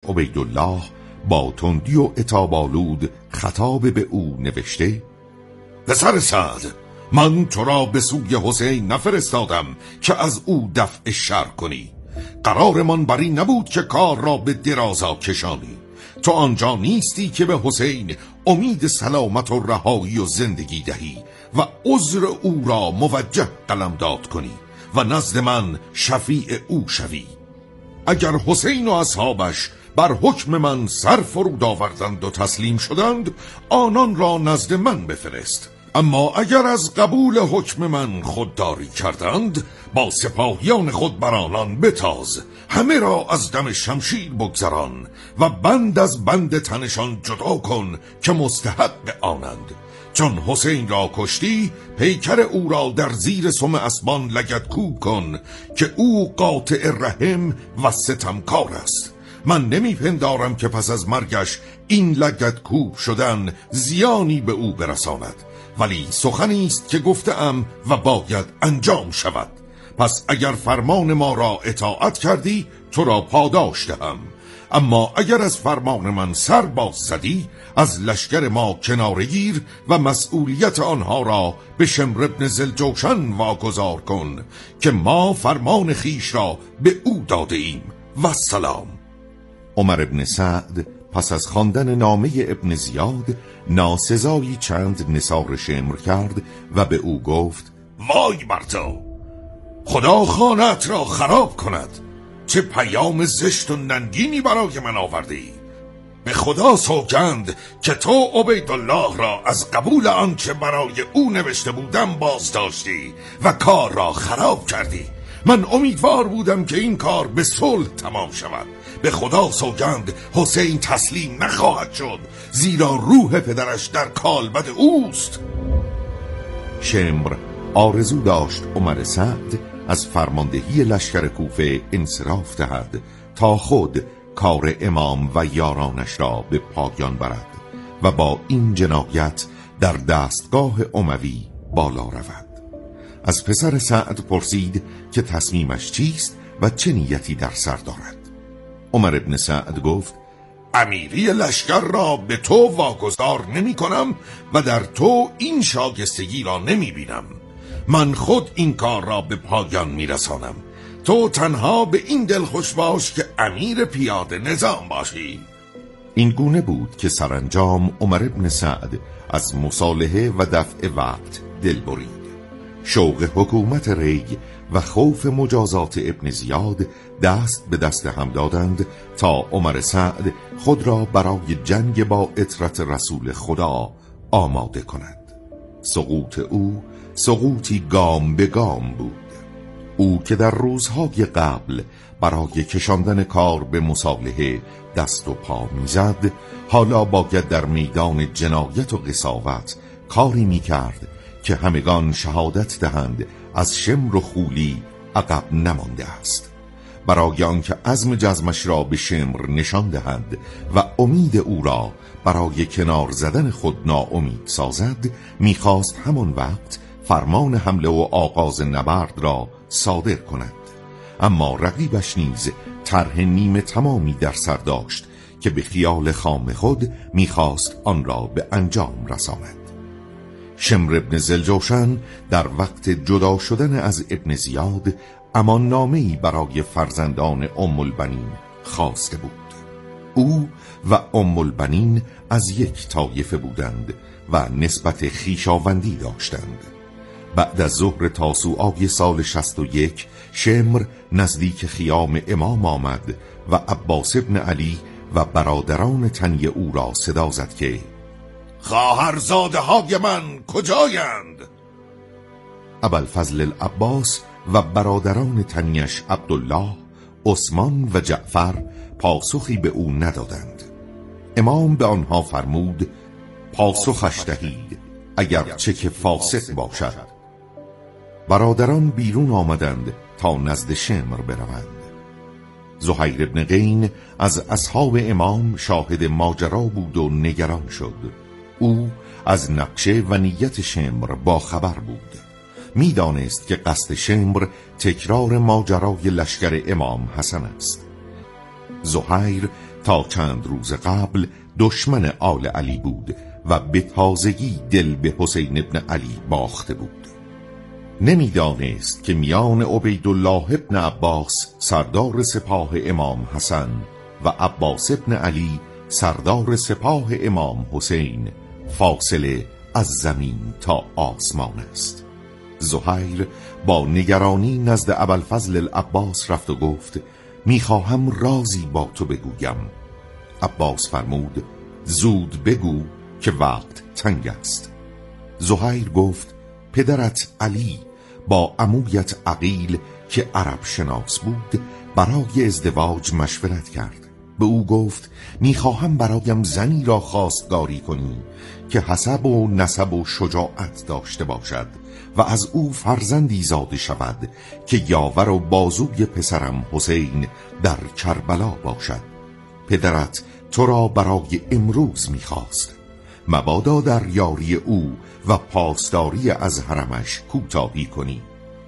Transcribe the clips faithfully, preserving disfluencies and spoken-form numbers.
عبیدالله با تندی و عتاب‌آلود خطاب به او نوشته: پسر سعد، من تو را به سوی حسین نفرستادم که از او دفع شر کنی. قرارمان بر این نبود که کار را به درازا کشانی. تو آنجا نیستی که به حسین امید سلامت و رهایی و زندگی دهی و عذر او را موجه قلمداد کنی و نزد من شفیع او شوی. اگر حسین و اصحابش بر حکم من سر فرود آوردند و تسلیم شدند، آنان را نزد من بفرست. اما اگر از قبول حکم من خودداری کردند، با سپاهیان خود بر آنان بتاز، همه را از دم شمشیر بگذران و بند از بند تنشان جدا کن که مستحق آنند. چون حسین را کشتی، پیکر او را در زیر سم اسبان لگدکوب کن که او قاطع رحم و ستمکار است. من نمی پندارم که پس از مرگش این لگدکوب شدن زیانی به او برساند، ولی سخنی است که گفتم و باید انجام شود. پس اگر فرمان ما را اطاعت کردی، تو را پاداش دهم. اما اگر از فرمان من سر باز زدی، از لشکر ما کناره گیر و مسئولیت آنها را به شمر ابن ذوالجوشن واگذار کن که ما فرمان خیش را به او داده ایم. و سلام. عمر ابن سعد پس از خواندن نامه ابن زیاد ناسزایی چند نثار شمر کرد و به او گفت: وای بر تو، خدا خانه‌ات را خراب کند. چه پیام زشت و ننگینی برای من آوردی. به خدا سوگند که تو عبیدالله را از قبول آنچه برای او نوشته بودم باز داشتی و کار را خراب کردی. من امیدوار بودم که این کار به صلح تمام شود. به خدا سوگند حسین تسلیم نخواهد شد، زیرا روح پدرش در کالبد اوست. شمر آرزو داشت عمر سعد از فرماندهی لشکر کوفه انصراف دهد تا خود کار امام و یارانش را به پایان برد و با این جنایت در دستگاه اموی بالا رود. از پسر سعد پرسید که تصمیمش چیست و چه نیتی در سر دارد. عمر ابن سعد گفت: امیری لشکر را به تو واگذار نمی کنم و در تو این شایستگی را نمی بینم. من خود این کار را به پایان می رسانم. تو تنها به این دل خوش باش که امیر پیاده نظام باشی. این گونه بود که سرانجام عمر ابن سعد از مصالحه و دفع وقت دل برید. شوق حکومت ری و خوف مجازات ابن زیاد دست به دست هم دادند تا عمر سعد خود را برای جنگ با اطرت رسول خدا آماده کند. سقوط او سقوطی گام به گام بود. او که در روزهای قبل برای کشاندن کار به مصالحه دست و پا میزد، حالا باید در میدان جنایت و قساوت کاری میکرد که همگان شهادت دهند از شمر و خولی عقب نمانده است. برای آنکه عزم جزمش را به شمر نشان دهند و امید او را برای کنار زدن خود ناامید سازد، میخواست همان وقت فرمان حمله و آغاز نبرد را صادر کند. اما رقیبش نیز طرح نیمه تمامی در سر داشت که به خیال خام خود میخواست آن را به انجام رساند. شمر ابن ذوالجوشن در وقت جدا شدن از ابن زیاد اماننامه‌ای برای فرزندان ام البنین خواسته بود. او و ام البنین از یک طایفه بودند و نسبت خویشاوندی داشتند. بعد از ظهر تاسوعای سال شصت و یک شمر نزدیک خیام امام آمد و عباس ابن علی و برادران تنی او را صدا زد که خواهرزاده های من کجایند؟ ابوالفضل العباس و برادران تنیش عبدالله، عثمان و جعفر پاسخی به او ندادند. امام به آنها فرمود پاسخش دهید اگرچه که فاسق باشد. برادران بیرون آمدند تا نزد شمر بروند. زهیر ابن قین از اصحاب امام شاهد ماجرا بود و نگران شد. او از نقشه و نیت شمر با خبر بود. میدانست که قصد شمر تکرار ماجرای لشکر امام حسن است. زهیر تا چند روز قبل دشمن آل علی بود و به تازگی دل به حسین ابن علی باخته بود. نمیدانست که میان عبیدالله ابن عباس سردار سپاه امام حسن و عباس ابن علی سردار سپاه امام حسین فاصله از زمین تا آسمان است. زهیر با نگرانی نزد ابوالفضل العباس رفت و گفت میخواهم رازی با تو بگویم. عباس فرمود زود بگو که وقت تنگ است. زهیر گفت پدرت علی با عمویت عقیل که عرب شناس بود برای ازدواج مشورت کرد. به او گفت میخواهم برایم زنی را خواستگاری کنی که حسب و نسب و شجاعت داشته باشد و از او فرزندی زاده شود که یاور و بازوی پسرم حسین در کربلا باشد. پدرت تو را برای امروز میخواست، مبادا در یاری او و پاسداری از حرمش کوتاهی کنی.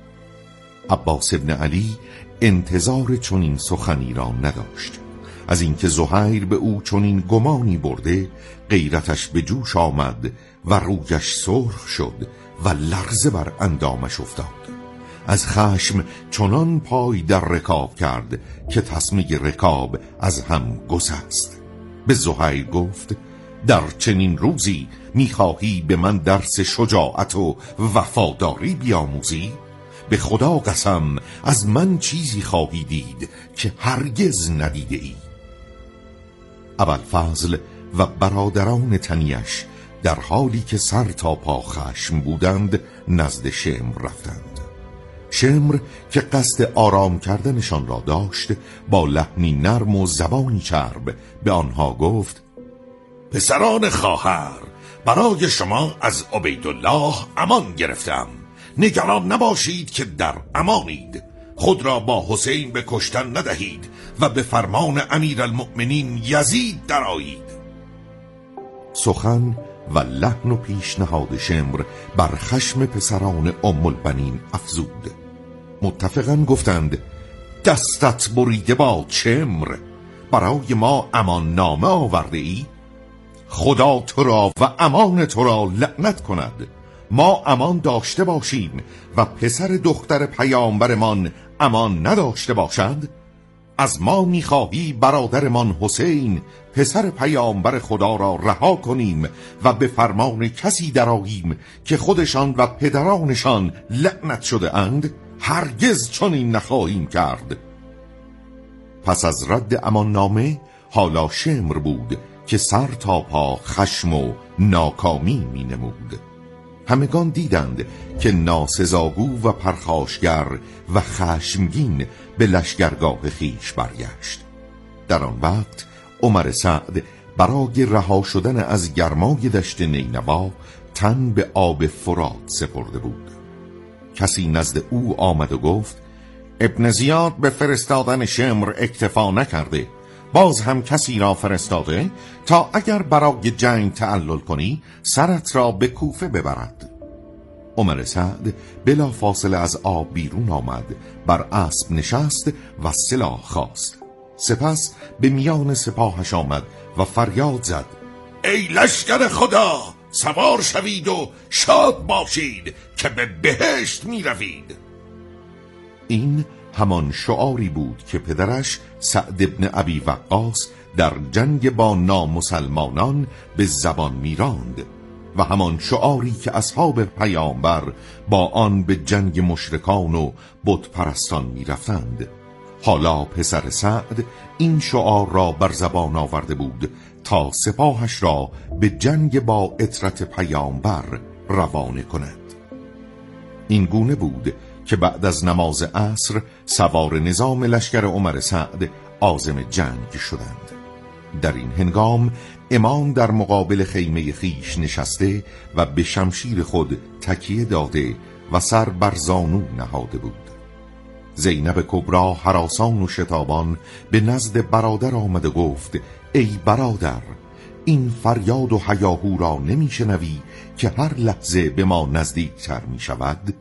عباس ابن علی انتظار چنین سخنی را نداشت. از اینکه زهیر به او چنین گمانی برده غیرتش به جوش آمد و رویش سرخ شد و لرزه بر اندامش افتاد. از خشم چنان پای در رکاب کرد که تسمه رکاب از هم گسست. به زهیر گفت در چنین روزی میخواهی به من درس شجاعت و وفاداری بیاموزی؟ به خدا قسم از من چیزی خواهی دید که هرگز ندیده ای. ابوالفضل و برادران تنیش در حالی که سر تا پا خشم بودند نزد شمر رفتند. شمر که قصد آرام کردنشان را داشت با لحنی نرم و زبانی چرب به آنها گفت پسران خواهر، برای شما از عبیدالله امان گرفتم. نگران نباشید که در امانید. خود را با حسین به کشتن ندهید و به فرمان امیرالمؤمنین یزید درآیید. سخن و لحن و پیشنهاد شمر بر خشم پسران ام البنین افزود. متفقاً گفتند دستت بریده با شمر، برای ما امان نامه آورده ای؟ خدا تو را و امان تو را لعنت کند. ما امان داشته باشیم و پسر دختر پیامبرمان امان نداشته باشد؟ از ما میخواهی برادرمان حسین پسر پیامبر خدا را رها کنیم و به فرمان کسی درآییم که خودشان و پدرانشان لعنت شده اند؟ هرگز چنین نخواهیم کرد. پس از رد امان نامه حالا شمر بود که سر تا پا خشم و ناکامی می نمود. همگان دیدند که ناسزاگو و پرخاشگر و خشمگین به لشگرگاه خیش برگشت. در آن وقت عمر سعد برای رها شدن از گرمای دشت نینوا تن به آب فرات سپرده بود. کسی نزد او آمد و گفت ابن زیاد به فرستادن شمر اکتفا نکرده، باز هم کسی را فرستاده تا اگر برای جنگ تعلل کنی سرت را به کوفه ببرد. عمر سعد بلا فاصله از آب بیرون آمد، بر اسب نشست و سلاح خواست. سپس به میان سپاهش آمد و فریاد زد ای لشکر خدا، سوار شوید و شاد باشید که به بهشت می روید. این همان شعاری بود که پدرش سعد ابن ابی وقاص در جنگ با نامسلمانان به زبان میراند و همان شعاری که اصحاب پیامبر با آن به جنگ مشرکان و بت پرستان می رفتند. حالا پسر سعد این شعار را بر زبان آورده بود تا سپاهش را به جنگ با عترت پیامبر روانه کند. این گونه بود که بعد از نماز عصر سوار نظام لشکر عمر سعد عازم جنگ شدند. در این هنگام امام در مقابل خیمه خیش نشسته و به شمشیر خود تکیه داده و سر بر زانو نهاده بود. زینب کبرا هراسان و شتابان به نزد برادر آمد و گفت ای برادر، این فریاد و هیاهو را نمی شنوی که هر لحظه به ما نزدیکتر می شود؟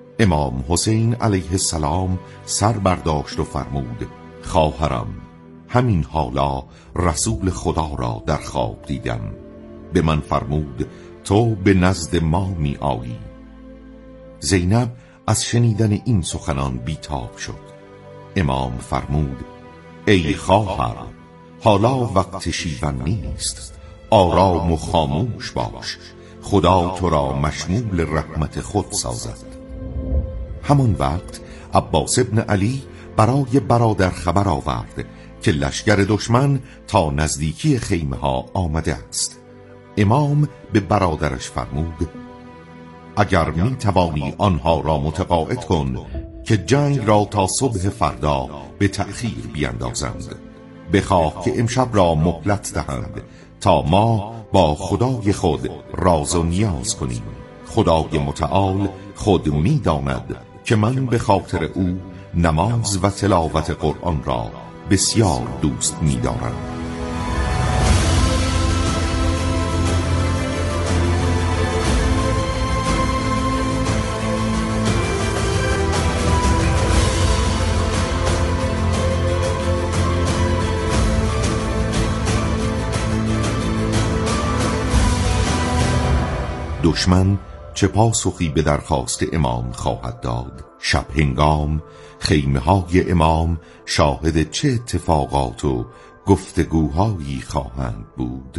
امام حسین علیه السلام سر برداشت و فرمود خواهرم، همین حالا رسول خدا را در خواب دیدم. به من فرمود تو به نزد ما می آیی. زینب از شنیدن این سخنان بیتاب شد. امام فرمود ای خواهر، حالا وقت شیون نیست، آرام و خاموش باش، خدا تو را مشمول رحمت خود سازد. همان وقت عباس ابن علی برای برادر خبر آورد که لشکر دشمن تا نزدیکی خیمه ها آمده است. امام به برادرش فرمود اگر می توانی آنها را متقاعد کن که جنگ را تا صبح فردا به تأخیر بیندازند. بخواه که امشب را مهلت دهند تا ما با خدای خود راز و نیاز کنیم. خدای متعال خود می داند که من به خاطر او نماز و تلاوت قرآن را بسیار دوست می دارم. دشمن چه پاسخی به درخواست امام خواهد داد؟ شب هنگام خیمه های امام شاهد چه اتفاقات و گفتگوهایی خواهند بود؟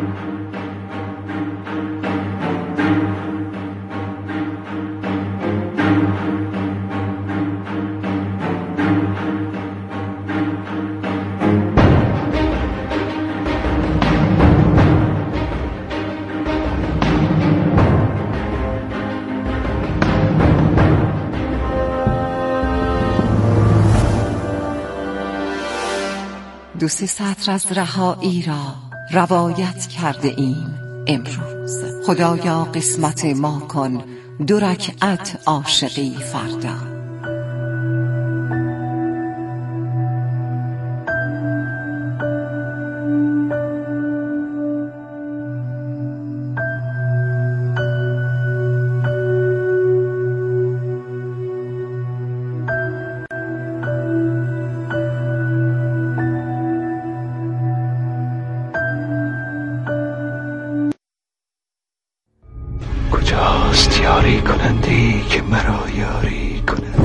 دو سه سطر از رهایی را روایت کرده ایم امروز. خدایا قسمت ما کن دو رکعت عاشقی فردا. کجاست یاری کنندی که مرا یاری کند؟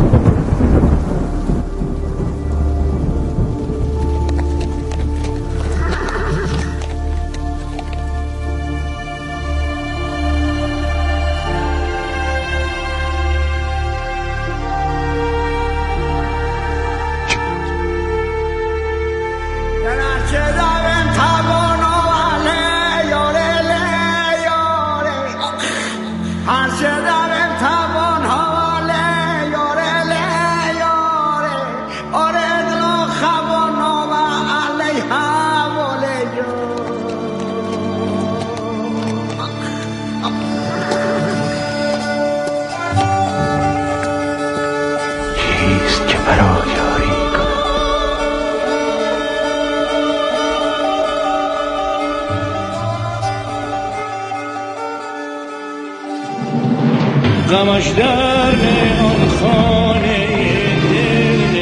غمش در آن خانه دل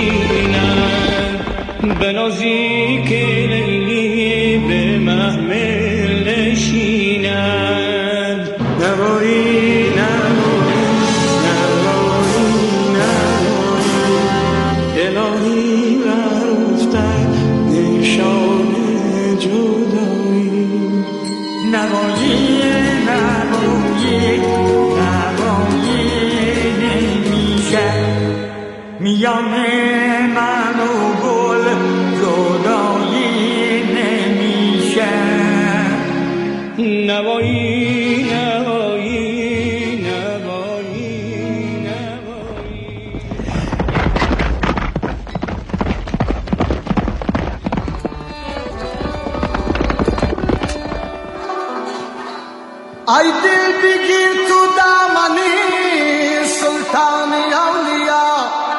نشینم، به نزدیک لیلی به محمل نشینم. نوایی نوایی نوایی نوایی الهی برفتن نشان جدایی. نوایی نوایی میان من و گل جدایی نمیشه. نوایی نوایی نوایی نوایی. ای دل بگیر تو دامنی سلطان اولیا،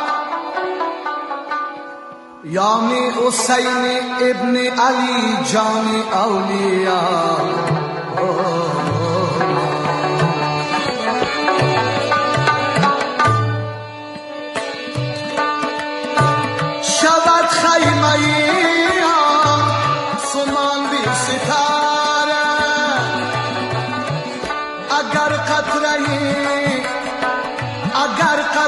یعنی حسین ابن علی جان اولیا. شود خیمه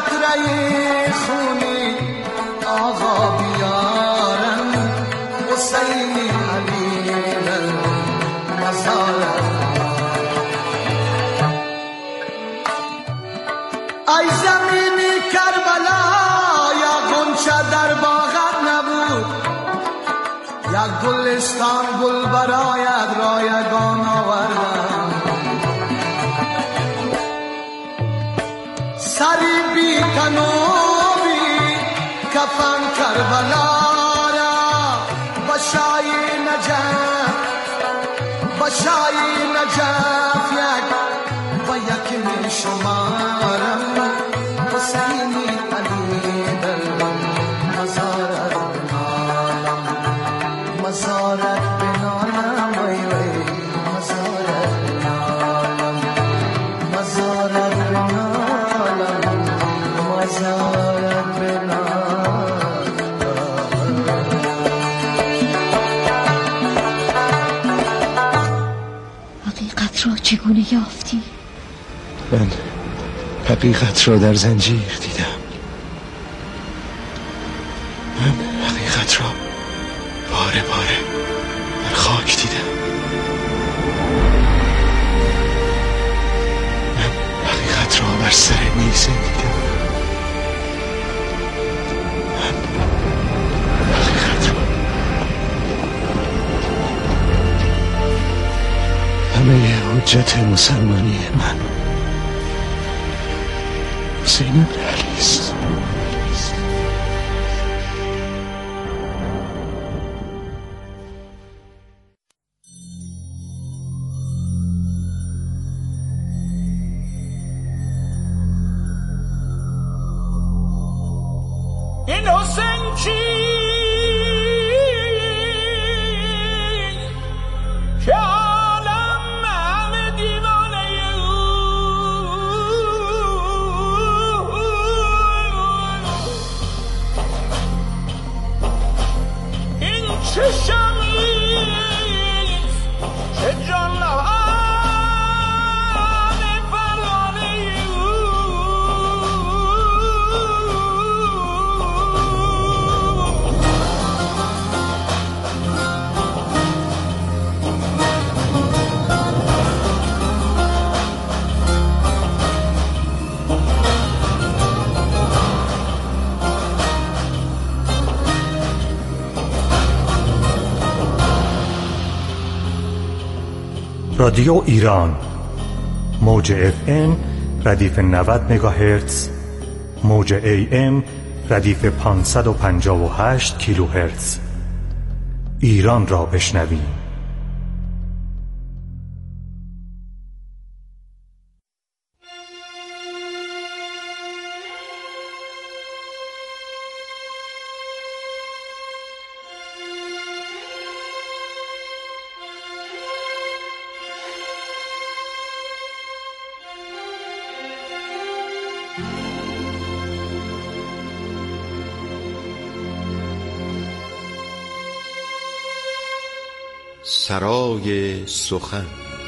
قطره خونی آقا بیارم حسینی علی مزارم ای زمینی کربلا یا غنچه در باغت نبود یک گلستان گل برایت رایگان آوردم سری بی تنوبی کفن کربلا را بشای نجف بشای نجف یک و یک می شمارم حسینی علی دلم مزارت بنالم مزارت بنالم وی وی مزارت بنالم مزارت بنالم مزارت بنالم. حقیقت را چگونه یافتی؟ من حقیقت را در زنجیر دیدم. من حقیقت را باره باره در خاک دیدم. من حقیقت را بر سر نیزه دیدم. من حقیقت را همه حجت مسلمانی من حسین بن علی است. این حسین کی که عالم همه دیوانه این چه شمیست چه جان رادیو ایران موج اف ام ردیف نود مگاهرتز، موج ای ام ردیف پانصد و پنجاه و هشت کیلوهرتز. ایران را بشنویم. سرای سخن.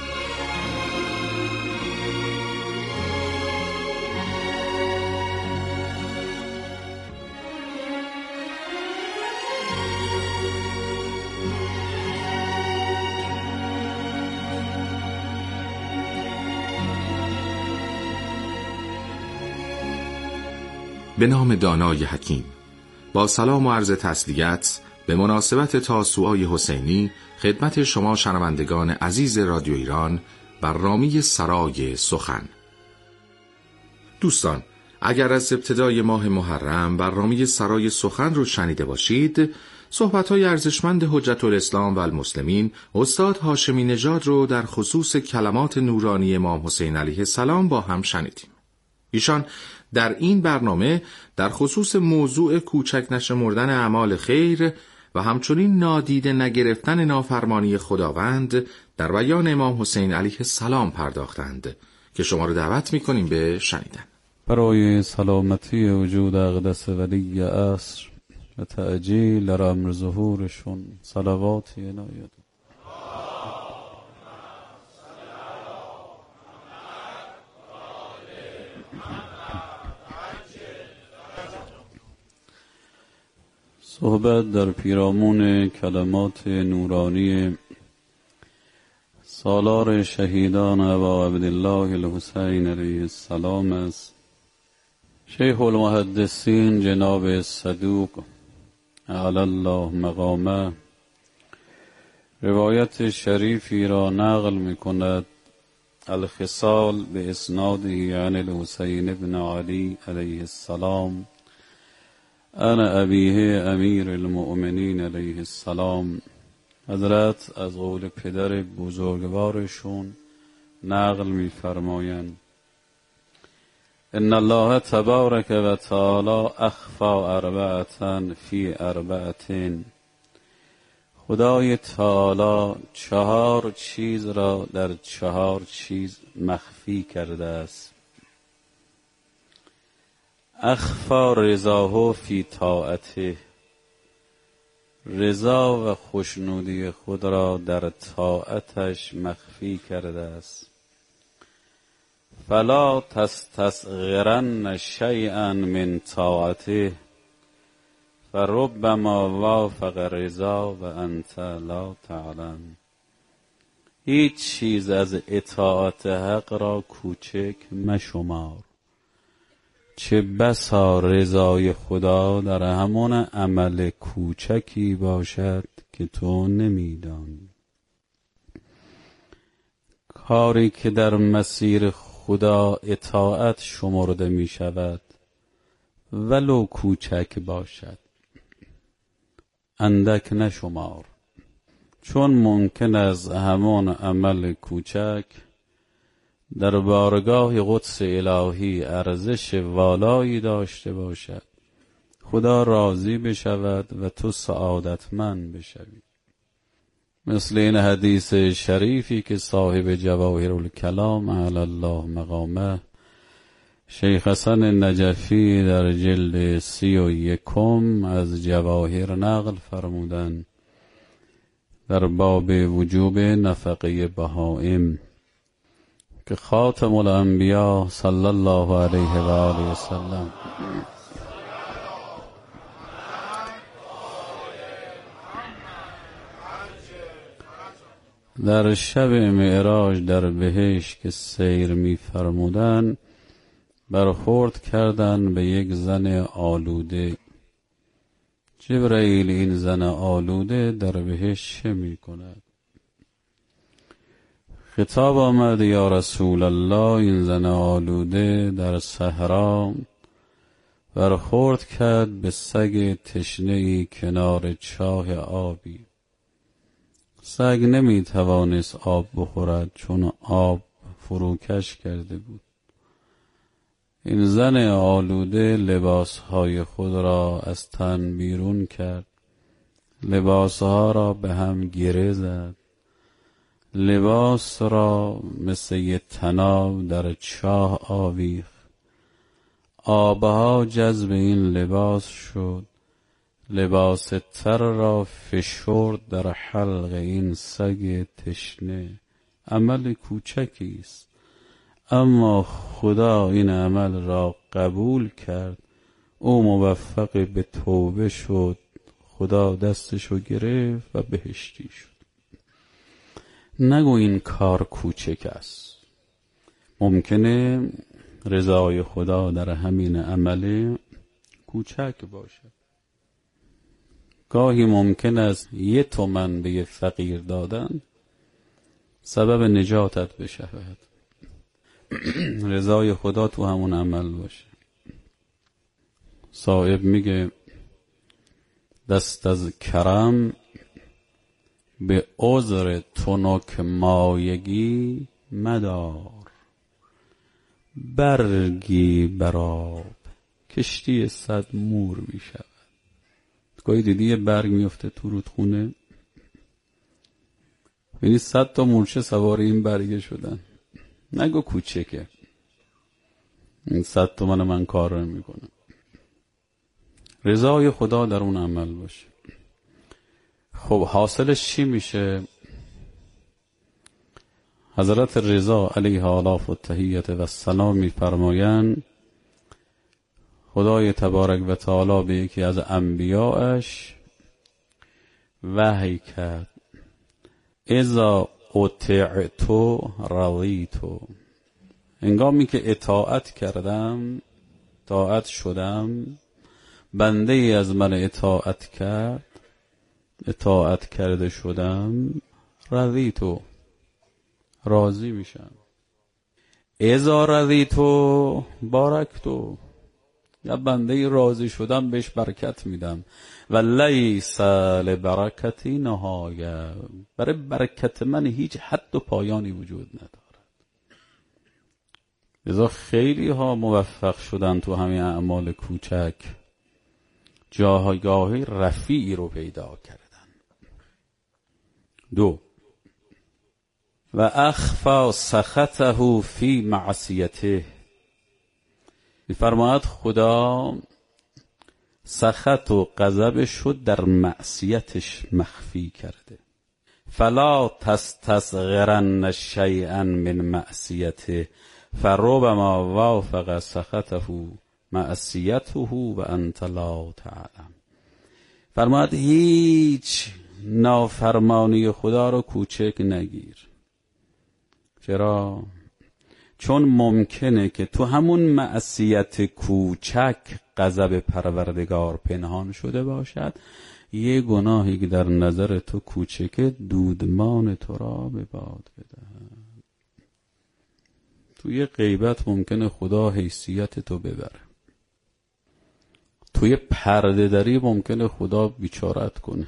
به نام دانای حکیم. با سلام و عرض تسلیت به مناسبت تاسوعای حسینی خدمت شما شنوندگان عزیز رادیو ایران برنامه سرای سخن. دوستان، اگر از ابتدای ماه محرم برنامه سرای سخن رو شنیده باشید، صحبت‌های ارزشمند حجت الاسلام و المسلمین استاد هاشمی نژاد رو در خصوص کلمات نورانی امام حسین علیه السلام با هم شنیدیم. ایشان در این برنامه در خصوص موضوع کوچک نشمردن اعمال خیر و همچنین نادیده نگرفتن نافرمانی خداوند در بیان امام حسین علیه السلام پرداختند که شما رو دعوت می‌کنیم به شنیدن. برای سلامتی وجود اقدس ولی عصر و تعجیل در امر ظهورشون صلواتی عنایت. صحبت در پیرامون کلمات نورانی سالار شهیدان ابا عبدالله الحسین علیه السلام است. شیخ المحدثین جناب صدوق علی الله مقامه روایت شریفی را نقل می کند الخصال به اسناده عن الحسین بن علی علیه السلام انا ابیه امیر المؤمنین علیه السلام. حضرت از قول پدر بزرگوارشون نقل می فرمایند ان الله تبارک و تعالی اخفا اربعة فی اربعة. خدای تعالی چهار چیز را در چهار چیز مخفی کرده است. اخفا رضاه فی طاعته، رضا و خوشنودی خود را در طاعتش مخفی کرده است. فلا تستصغرن شیئا من طاعته فربما وافق رضا و انت لا تعلم. هیچ چیز از اطاعت حق را کوچک مشمار، چه بسا رضای خدا در همان عمل کوچکی باشد که تو نمیدانی. کاری که در مسیر خدا اطاعت شمرده می شود ولو کوچک باشد اندک نشمار، چون ممکن است همان عمل کوچک در بارگاه قدس الهی ارزش والایی داشته باشد، خدا راضی بشود و تو سعادتمند بشوی. مثل این حدیث شریفی که صاحب جواهر الکلام علی الله مقامه شیخ حسن نجفی در جلد سی و یکم از جواهر نقل فرمودند در باب وجوب نفقه بهائم که خاتم الانبیا صلی الله علیه و آله و سلم در شب معراج در بهشت که سیر می فرمودن برخورد کردند به یک زن آلوده. جبرئیل این زن آلوده در بهشت چه می کند؟ خطاب آمد یا رسول الله، این زن آلوده در صحرا برخورد کرد به سگ تشنه‌ای کنار چاه آبی. سگ نمی توانست آب بخورد چون آب فروکش کرده بود. این زن آلوده لباسهای خود را از تن بیرون کرد، لباسها را به هم گره زد، لباس را مثل یک طناب در چاه آویخت. آبها جذب این لباس شد، لباس تر را فشرد در حلق این سگ تشنه. عمل کوچکی است، اما خدا این عمل را قبول کرد. او موفق به توبه شد، خدا دستشو گرفت و بهشتی شد. نگو این کار کوچک است. ممکنه رضای خدا در همین عمل کوچک باشد. گاهی ممکن است یه تومن به یه فقیر دادن سبب نجاتت بشود. رضای خدا تو همون عمل باشه. صاحب میگه دست از کرم به عذر تنک مایگی مدار، برگی براب کشتی صد مور می شود. گاهی دیدی یه برگ میفته تو رودخونه، یعنی صد تا مورچه سوار این برگه شدن. نگو کوچکه، این صد تومن من کار رو میکنم. رضای خدا در اون عمل باشه. خب حاصلش چی میشه؟ حضرت رضا علیه آلاف و تحییت و السلام میفرمایند خدای تبارک و تعالی به یکی از انبیاءش وحی کرد اذا اطعتو رضیتو، هنگامی که اطاعت کردم، اطاعت شدم، بنده ای از من اطاعت کرد، اطاعت کرده شدم، رضیتو، راضی میشم. اذا رضیتو بارکتو، یا بنده ای راضی شدم بهش برکت میدم. و لیس لبرکتی نهایه، برای برکت من هیچ حد و پایانی وجود ندارد. لذا خیلی ها موفق شدن تو همین اعمال کوچک، جایگاه رفیعی رو پیدا کردن. دو، و اخفا سخطه فی معصیته، می‌فرماید خدا سخط و غضبش شد در معصیتش مخفی کرده. فلا تستصغرن شیئا من معصیته فربما وافق سخطه معصیته و انت لا تعلم. فرماید هیچ نافرمانی خدا رو کوچک نگیر. چرا؟ چون ممکنه که تو همون معصیت کوچک غضب پروردگار پنهان شده باشد. یه گناهی که در نظر تو کوچکه دودمان تو را به باد بدهد. توی غیبت ممکنه خدا حیثیت تو ببره. توی پرده داری ممکنه خدا بیچارت کنه.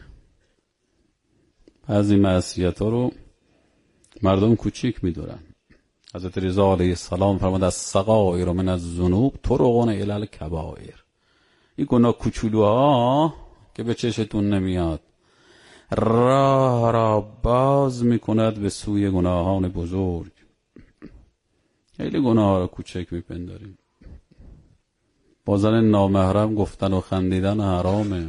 بعضی معصیت ها رو مردم کوچیک میدارن. حضرت رضا علیه السلام فرمود از صغائر من الذنوب طرقون الی الکبائر. این گناه کوچولوها که به چشتون نمیاد راه را باز میکند به سوی گناهان بزرگ. خیلی گناه را کوچک میپنداریم. با زن نامحرم گفتن و خندیدن حرامه.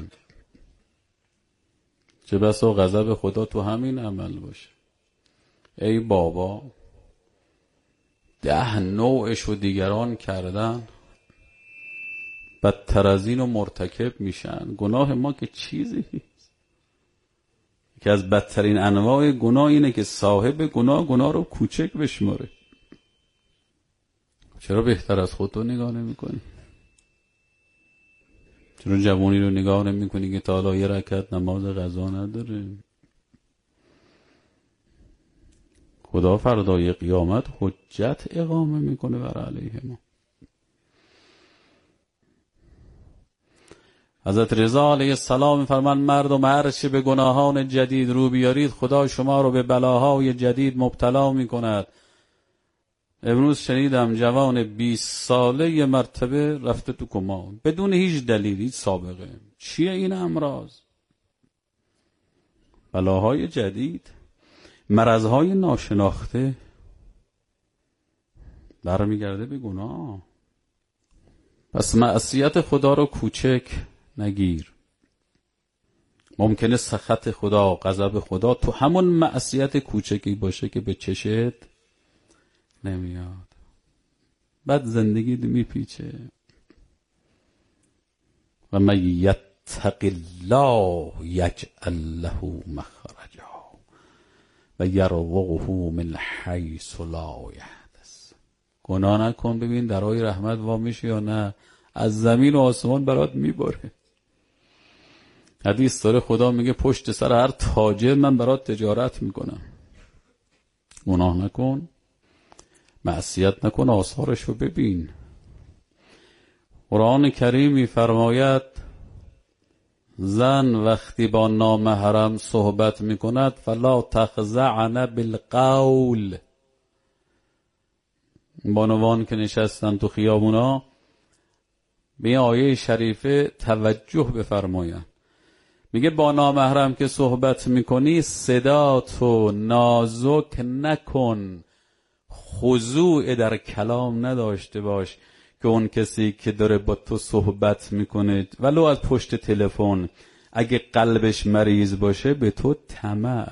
چه بسا غضب خدا تو همین عمل باشه. ای بابا، ده نوعش و دیگران کردن، بدتر از این رو مرتکب میشن. گناه ما که چیزی نیست. که از بدترین انواع گناه اینه که صاحب گناه گناه رو کوچک بشماره. چرا بهتر از خود رو نگاه نمی کنی؟ چرا جوانی رو نگاه نمی کنی که تا حالا یه رکعت نماز قضا نداره؟ خدا فردای قیامت حجت اقامه میکنه بر علیه ما. حضرت رضا علیه السلام فرمان مردم هر چه به گناهان جدید رو بیارید خدا شما رو به بلاهای جدید مبتلا میکند. امروز شنیدم جوان بیست ساله یه مرتبه رفته تو کما بدون هیچ دلیل، هیچ سابقه. چیه این امراض؟ بلاهای جدید، مرضهای ناشناخته، برمیگرده به گناه. پس معصیت خدا رو کوچک نگیر. ممکنه سخط خدا، غضب خدا تو همون معصیت کوچکی باشه که به چشت نمیاد. بعد زندگی میپیچه. و من یتق الله یجعل له مخرجا و یرزقه من حیث لا یحتسب. گناه نکن ببین درای رحمت وا میشه یا نه. از زمین و آسمان برات میباره. حدیث داره خدا میگه پشت سر هر تاجر من برات تجارت میکنم. گناه نکن، معصیت نکن، آثارش رو ببین. قرآن کریم میفرماید زن وقتی با نامحرم صحبت میکند فلا تخضعن بالقول. بانوان که نشستن تو خیابونا به این آیه شریفه توجه بفرمایند. میگه با نامحرم که صحبت میکنی صدا تو نازک نکن، خضوع در کلام نداشته باش که اون کسی که داره با تو صحبت میکنه ولو از پشت تلفن اگه قلبش مریض باشه به تو طمع